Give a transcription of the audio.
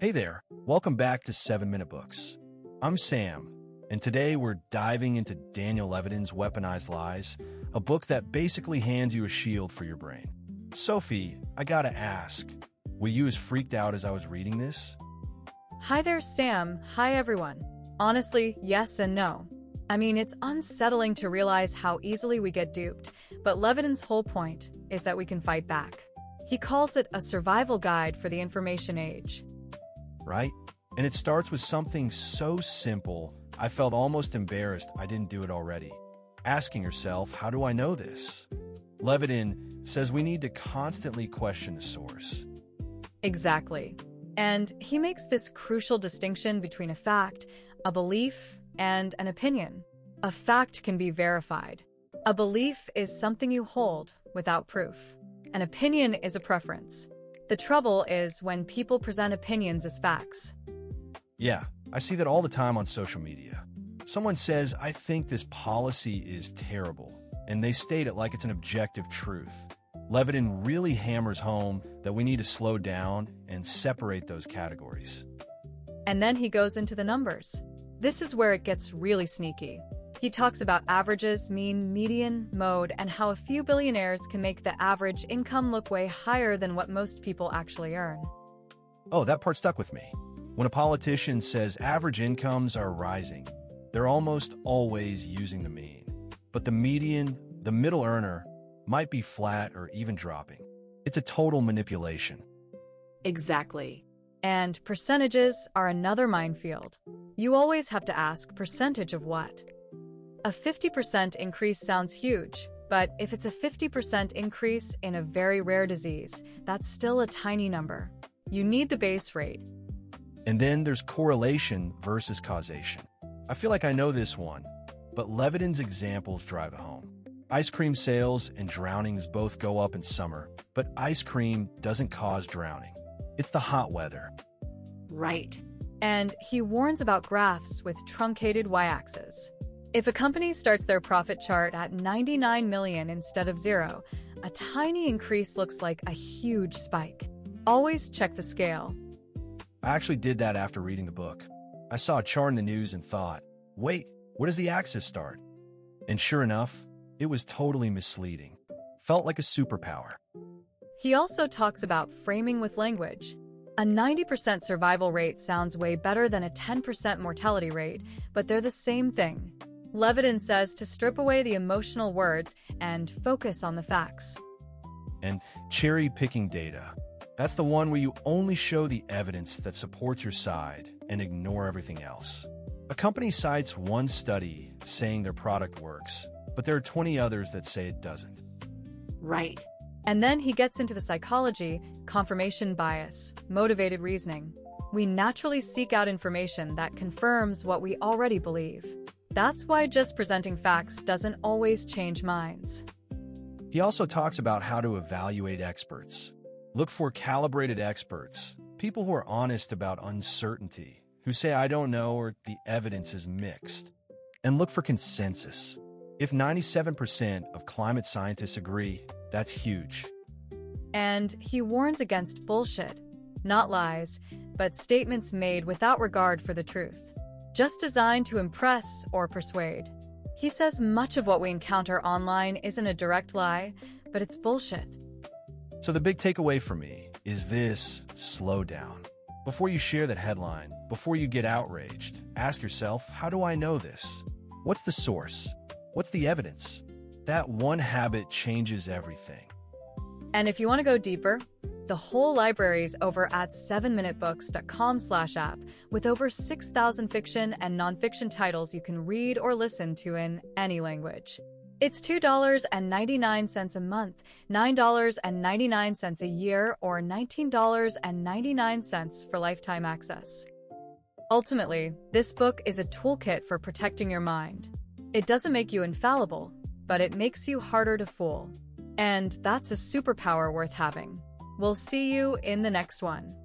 Hey there, welcome back to 7 Minute Books. I'm Sam, and today we're diving into Daniel Levitin's Weaponized Lies, a book that basically hands you a shield for your brain. Sophie, I gotta ask, were you as freaked out as I was reading this? Hi there, Sam. Hi, everyone. Honestly, yes and no. I mean, it's unsettling to realize how easily we get duped, but Levitin's whole point is that we can fight back. He calls it a survival guide for the information age. Right? And it starts with something so simple, I felt almost embarrassed I didn't do it already. Asking yourself, how do I know this? Levitin says we need to constantly question the source. Exactly. And he makes this crucial distinction between a fact, a belief, and an opinion. A fact can be verified. A belief is something you hold without proof. An opinion is a preference. The trouble is when people present opinions as facts. Yeah, I see that all the time on social media. Someone says, I think this policy is terrible, and they state it like it's an objective truth. Levitin really hammers home that we need to slow down and separate those categories. And then he goes into the numbers. This is where it gets really sneaky. He talks about averages, mean, median, mode, and how a few billionaires can make the average income look way higher than what most people actually earn. Oh, that part stuck with me. When a politician says average incomes are rising, they're almost always using the mean. But the median, the middle earner, might be flat or even dropping. It's a total manipulation. Exactly. And percentages are another minefield. You always have to ask percentage of what? A 50% increase sounds huge, but if it's a 50% increase in a very rare disease, that's still a tiny number. You need the base rate. And then there's correlation versus causation. I feel like I know this one, but Levitin's examples drive it home. Ice cream sales and drownings both go up in summer, but ice cream doesn't cause drowning. It's the hot weather. Right. And he warns about graphs with truncated y-axis. If a company starts their profit chart at 99 million instead of 0, a tiny increase looks like a huge spike. Always check the scale. I actually did that after reading the book. I saw a chart in the news and thought, wait, where does the axis start? And sure enough, it was totally misleading. Felt like a superpower. He also talks about framing with language. A 90% survival rate sounds way better than a 10% mortality rate, but they're the same thing. Levitin says to strip away the emotional words and focus on the facts. And cherry-picking data. That's the one where you only show the evidence that supports your side and ignore everything else. A company cites one study saying their product works, but there are 20 others that say it doesn't. Right. And then he gets into the psychology, confirmation bias, motivated reasoning. We naturally seek out information that confirms what we already believe. That's why just presenting facts doesn't always change minds. He also talks about how to evaluate experts. Look for calibrated experts, people who are honest about uncertainty, who say I don't know or the evidence is mixed. And look for consensus. If 97% of climate scientists agree, that's huge. And he warns against bullshit, not lies, but statements made without regard for the truth, just designed to impress or persuade. He says much of what we encounter online isn't a direct lie, but it's bullshit. So the big takeaway for me is this: slow down. Before you share that headline, before you get outraged, ask yourself, how do I know this? What's the source? What's the evidence? That one habit changes everything. And if you want to go deeper, the whole library's over at 7minutebooks.com/app with over 6,000 fiction and nonfiction titles you can read or listen to in any language. It's $2.99 a month, $9.99 a year, or $19.99 for lifetime access. Ultimately, this book is a toolkit for protecting your mind. It doesn't make you infallible, but it makes you harder to fool. And that's a superpower worth having. We'll see you in the next one.